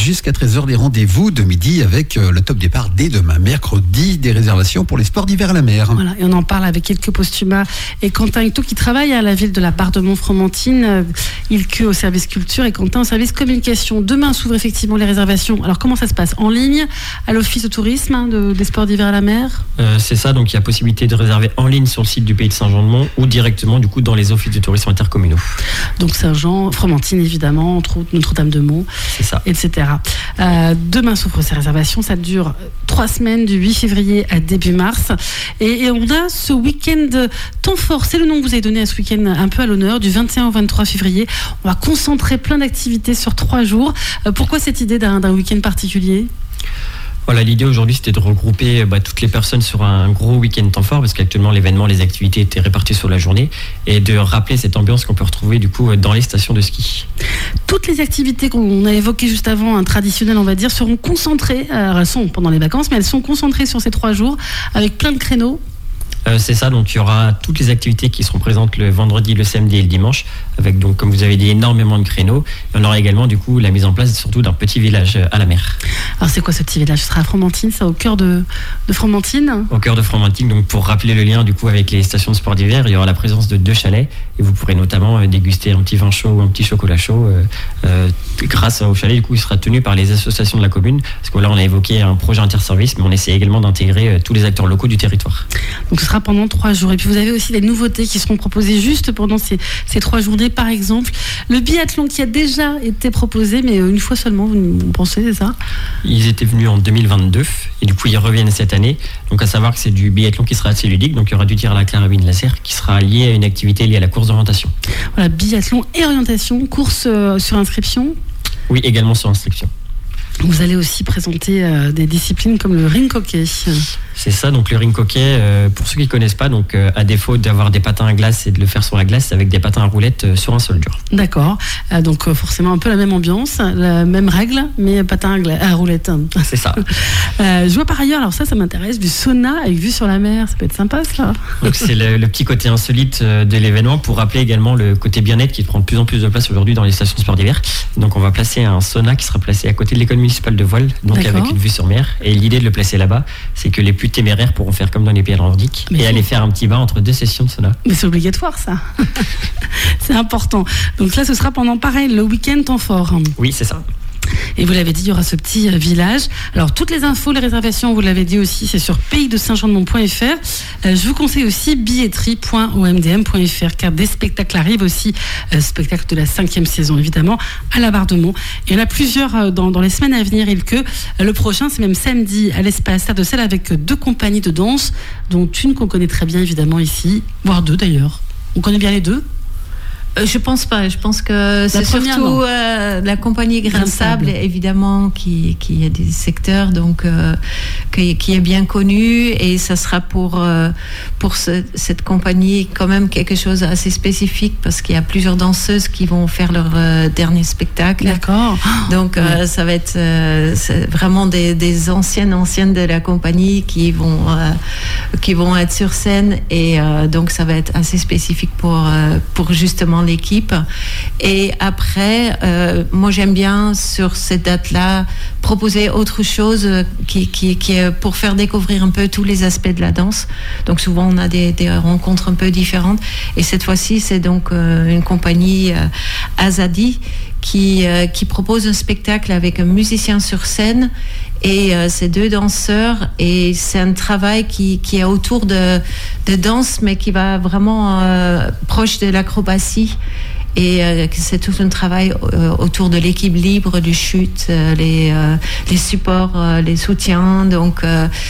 jusqu'à 13h, les rendez-vous de midi avec le top départ dès demain, mercredi, des réservations pour les sports d'hiver à la mer. Voilà, et on en parle avec Ilke Postuma et Quentin Hecto qui travaille à la ville de la Bardemont-Fromentine. Ilke au service culture et Quentin au service communication. Demain s'ouvrent effectivement les réservations. Alors comment ça se passe ? En ligne, à l'office de tourisme des sports d'hiver à la mer ? C'est ça, donc il y a possibilité de réserver en ligne sur le site du Pays de Saint-Jean-de-Mont ou directement du coup dans les offices de tourisme intercommunaux. Donc Saint-Jean, Fromentine évidemment, entre autres Notre-Dame-de-Mont, c'est ça. Etc. Demain s'ouvrent ces réservations, ça dure 3 semaines du 8 février à début mars. Et on a ce week-end temps fort, c'est le nom que vous avez donné à ce week-end un peu à l'honneur, du 21 au 23 février. On va concentrer plein d'activités sur 3 jours. Pourquoi cette idée d'un week-end particulier ? Voilà, l'idée aujourd'hui c'était de regrouper toutes les personnes sur un gros week-end temps fort parce qu'actuellement l'événement, les activités étaient réparties sur la journée et de rappeler cette ambiance qu'on peut retrouver du coup dans les stations de ski. Toutes les activités qu'on a évoquées juste avant, traditionnelles on va dire, seront concentrées, elles sont pendant les vacances mais elles sont concentrées sur ces 3 jours avec plein de créneaux. C'est ça, donc il y aura toutes les activités qui seront présentes le vendredi, le samedi et le dimanche, avec donc comme vous avez dit énormément de créneaux. Et on aura également du coup la mise en place surtout d'un petit village à la mer. Alors c'est quoi ce petit village ? Ce sera à Fromentine, ça au cœur de Fromentine ? Au cœur de Fromentine, donc pour rappeler le lien du coup avec les stations de sport d'hiver, il y aura la présence de 2 chalets et vous pourrez notamment déguster un petit vin chaud ou un petit chocolat chaud grâce au chalet du coup il sera tenu par les associations de la commune parce que là on a évoqué un projet interservice mais on essaie également d'intégrer tous les acteurs locaux du territoire. Donc ce sera pendant 3 jours. Et puis vous avez aussi des nouveautés qui seront proposées juste pendant ces 3 journées. Par exemple, le biathlon qui a déjà été proposé, mais une fois seulement, vous pensez, c'est ça ? Ils étaient venus en 2022 et du coup ils reviennent cette année. Donc à savoir que c'est du biathlon qui sera assez ludique. Donc il y aura du tir à la carabine laser qui sera lié à une activité liée à la course d'orientation. Voilà, biathlon et orientation, course sur inscription ? Oui, également sur inscription. Vous allez aussi présenter des disciplines comme le ring hockey. C'est ça, donc le ring hockey, pour ceux qui ne connaissent pas, donc à défaut d'avoir des patins à glace et de le faire sur la glace, c'est avec des patins à roulettes sur un sol dur. D'accord, donc forcément un peu la même ambiance, la même règle, mais patins à roulettes. C'est ça. Je vois par ailleurs, alors ça m'intéresse, du sauna avec vue sur la mer, ça peut être sympa ça. Donc c'est le petit côté insolite de l'événement pour rappeler également le côté bien-être qui prend de plus en plus de place aujourd'hui dans les stations de sport d'hiver. Donc on va placer un sauna qui sera placé à côté de l'école municipale de Voile, donc D'accord. avec une vue sur mer. Et l'idée de le placer là-bas, c'est que les plus téméraires pourront faire comme dans les pays nordiques et aller faire un petit bain entre 2 sessions de sauna. Mais c'est obligatoire ça. C'est important. Donc là ce sera pendant pareil le week-end temps fort. Oui, c'est ça. Et vous l'avez dit, il y aura ce petit village. Alors, toutes les infos, les réservations, vous l'avez dit aussi, c'est sur paysdesaintjean-de-mont.fr. Je vous conseille aussi billetterie.omdm.fr car des spectacles arrivent aussi. Spectacle de la 5e saison, évidemment, à la Bardemont. Et il y en a plusieurs dans les semaines à venir. Le prochain, c'est même samedi à l'espace Terre de Sel avec 2 compagnies de danse, dont une qu'on connaît très bien, évidemment, ici, voire 2 d'ailleurs. On connaît bien les 2 ? Je pense pas. Je pense que c'est surtout la compagnie Grain de Sable, évidemment, qui a des secteurs donc qui est bien connue et ça sera pour cette compagnie quand même quelque chose d'assez spécifique parce qu'il y a plusieurs danseuses qui vont faire leur dernier spectacle. D'accord. Donc ça va être c'est vraiment des anciennes de la compagnie qui vont être sur scène et donc ça va être assez spécifique pour justement l'équipe. Et après, moi j'aime bien sur cette date-là proposer autre chose qui est pour faire découvrir un peu tous les aspects de la danse. Donc souvent on a des rencontres un peu différentes. Et cette fois-ci, c'est donc une compagnie Azadi qui propose un spectacle avec un musicien sur scène et ces 2 danseurs, et c'est un travail qui est autour de danse mais qui va vraiment proche de l'acrobatie. Et c'est tout un travail autour de l'équipe libre, du chute, les supports, les soutiens, donc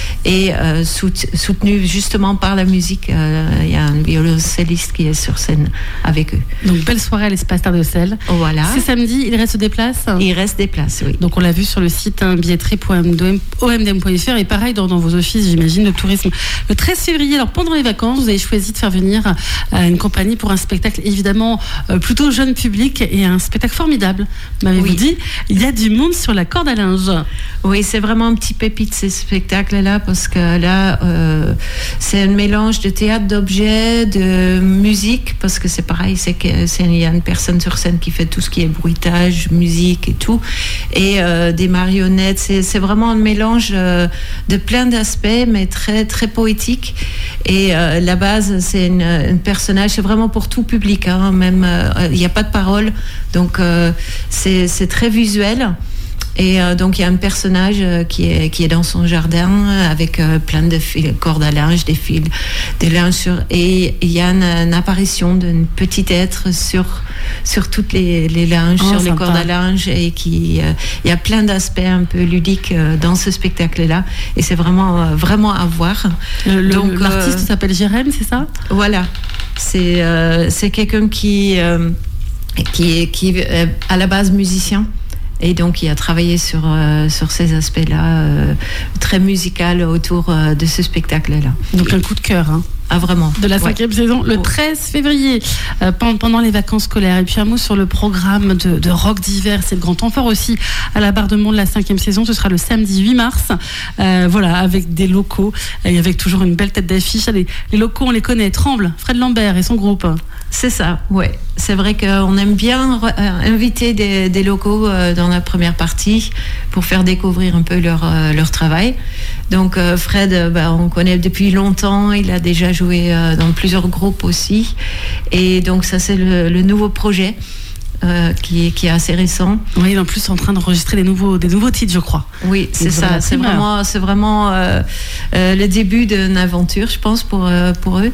soutenu justement par la musique. Il y a un violoncelliste qui est sur scène avec eux. Donc belle soirée à l'espace Terre de Sel. Voilà. C'est samedi, il reste des places. Il reste des places, oui. Donc on l'a vu sur le site billetterie.omdm.fr et pareil dans vos offices, j'imagine, de tourisme. Le 13 février, alors pendant les vacances, vous avez choisi de faire venir une compagnie pour un spectacle évidemment plutôt jeune public et un spectacle formidable. M'avez-vous dit, il y a du monde sur la corde à linge. Oui, c'est vraiment un petit pépite ce spectacle-là parce que là, c'est un mélange de théâtre d'objets, de musique, parce que c'est pareil, il y a une personne sur scène qui fait tout ce qui est bruitage, musique et tout, et des marionnettes. C'est vraiment un mélange de plein d'aspects, mais très très poétique. Et la base, c'est un personnage, c'est vraiment pour tout public, hein, même il n'y a pas de parole, donc c'est très visuel. Et donc il y a un personnage qui est dans son jardin avec plein de fils, cordes à linge, des fils, des linges et il y a une apparition d'un petit être sur toutes les linges, sur les cordes à linge, et il y a plein d'aspects un peu ludiques dans ce spectacle-là, et c'est vraiment vraiment à voir. Donc l'artiste s'appelle Jérém, c'est ça? Voilà, c'est quelqu'un qui est à la base musicien. Et donc, il a travaillé sur ces aspects-là, très musical autour de ce spectacle-là. Donc, un coup de cœur, hein. Ah, vraiment. De la 5e saison, le 13 février, pendant les vacances scolaires. Et puis un mot sur le programme de rock d'hiver. C'est le grand temps fort aussi à la Bardemont de la 5e saison. Ce sera le samedi 8 mars. Voilà, avec des locaux et avec toujours une belle tête d'affiche. Les locaux, on les connaît. Tremble, Fred Lambert et son groupe. C'est ça, ouais. C'est vrai qu'on aime bien inviter des locaux dans la première partie pour faire découvrir un peu leur travail. Donc Fred, on connaît depuis longtemps, il a déjà joué dans plusieurs groupes aussi. Et donc ça, c'est le nouveau projet qui est assez récent. Oui, il est en plus en train d'enregistrer des nouveaux titres, je crois. Oui, c'est ça. C'est vraiment le début d'une aventure, je pense, pour eux.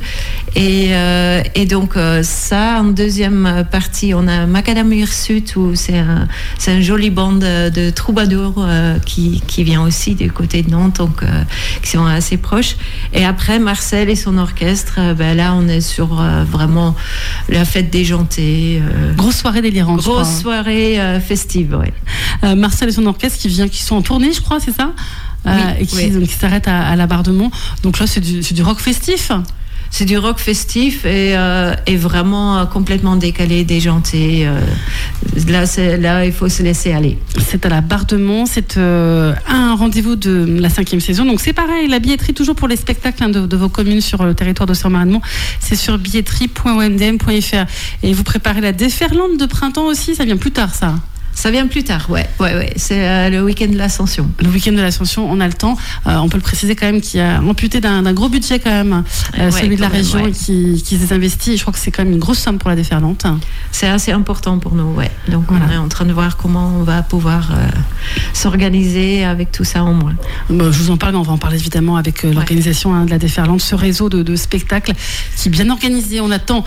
Et donc ça, en deuxième partie, on a Macadam Hirsute, où c'est un joli band de troubadours qui vient aussi du côté de Nantes, donc qui sont assez proches. Et après, Marcel et son orchestre, là, on est sur vraiment la fête déjantée. Grosse soirée délirante. Grosse soirée festive, oui. Marcel et son orchestre qui sont en tournée, je crois, c'est ça? Et qui s'arrêtent à la Bardemont. Donc là, c'est du rock festif. C'est du rock festif et vraiment complètement décalé, déjanté. Là, il faut se laisser aller. C'est à la Bardemont, c'est un rendez-vous de la 5e saison. Donc c'est pareil, la billetterie toujours pour les spectacles de vos communes sur le territoire d'Océan-Maritime, c'est sur billetterie.omdm.fr. Et vous préparez la déferlante de printemps aussi, ça vient plus tard ça? Ça vient plus tard, ouais. C'est le week-end de l'Ascension. Le week-end de l'Ascension, on a le temps. On peut le préciser quand même qu'il a amputé d'un gros budget quand même, celui de la région, et qui s'est investi. Je crois que c'est quand même une grosse somme pour la déferlante. C'est assez important pour nous, ouais. Donc voilà. On est en train de voir comment on va pouvoir s'organiser avec tout ça en moins. Je vous en parle, mais on va en parler évidemment avec l'organisation de la déferlante, ce réseau de spectacles qui est bien organisé. On attend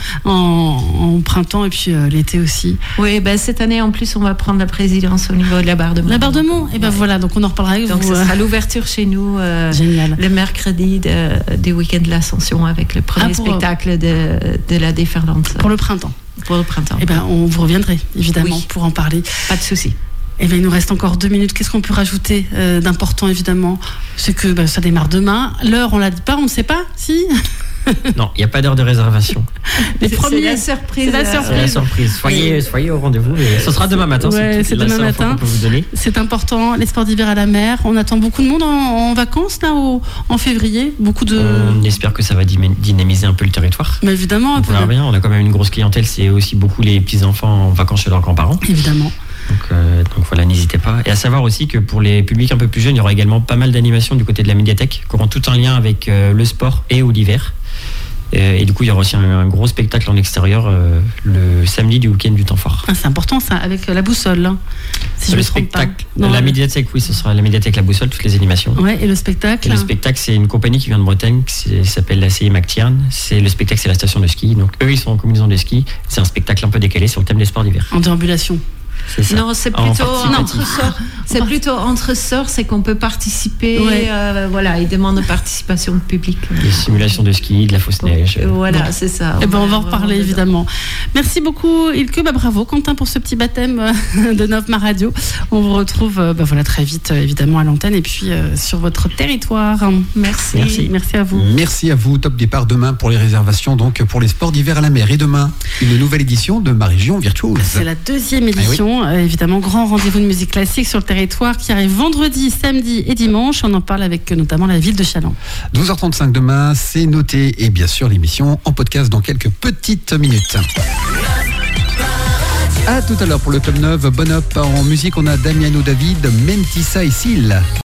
en printemps et puis l'été aussi. Oui, cette année en plus, on va prendre la présidence au niveau de la Bardemont. La Bardemont, et voilà, donc on en reparlera avec vous. Donc ce sera l'ouverture chez nous le mercredi du week-end de l'Ascension avec le premier spectacle de la déferlante. Pour le printemps. Pour le printemps. On vous reviendrait évidemment pour en parler. Pas de souci. Il nous reste encore 2 minutes. Qu'est-ce qu'on peut rajouter d'important, évidemment? C'est que ça démarre demain. L'heure, on l'a dit pas, on ne sait pas, si? Non, il n'y a pas d'heure de réservation. Les premiers, c'est la surprise. C'est la surprise. Soyez au rendez-vous. Ce sera demain matin. C'est demain matin. C'est important. Les sports d'hiver à la mer. On attend beaucoup de monde en vacances là en février. On espère que ça va dynamiser un peu le territoire. Mais évidemment. On verra bien. On a quand même une grosse clientèle. C'est aussi beaucoup les petits enfants en vacances chez leurs grands-parents. Évidemment. Donc voilà, n'hésitez pas. Et à savoir aussi que pour les publics un peu plus jeunes, il y aura également pas mal d'animations du côté de la médiathèque qui auront tout un lien avec le sport et ou l'hiver. Et du coup, il y aura aussi un gros spectacle en extérieur le samedi du week-end du temps fort. C'est important ça, avec la boussole. Hein, si le spectacle, la médiathèque, oui, ce sera la médiathèque La Boussole, toutes les animations. Ouais, et le spectacle. Le spectacle, c'est une compagnie qui vient de Bretagne, qui s'appelle la CI McTiern. Le spectacle, c'est la station de ski. Donc eux, ils sont en combinaison de ski. C'est un spectacle un peu décalé sur le thème des sports d'hiver. En déambulation. C'est ça. Non, c'est plutôt entre-sorts. C'est plutôt entre-sorts, c'est qu'on peut participer. Voilà, ils demandent participation de public. Des simulations de ski, de la fausse neige. Voilà, c'est ça. On va en reparler évidemment. Merci beaucoup, Ilke. Bravo, Quentin, pour ce petit baptême de Novma Radio. On vous retrouve très vite, évidemment, à l'antenne et puis sur votre territoire. Merci. Merci à vous. Merci à vous. Top départ demain pour les réservations, donc pour les sports d'hiver à la mer. Et demain, une nouvelle édition de Ma Région Virtuose. C'est la 2e édition. émission. Évidemment, grand rendez-vous de musique classique sur le territoire qui arrive vendredi, samedi et dimanche. On en parle avec notamment la ville de Challans. 12h35 demain, c'est noté. Et bien sûr, l'émission en podcast dans quelques petites minutes. À tout à l'heure pour le Club 9. Bon up en musique, on a Damiano David, Mentissa et Syl.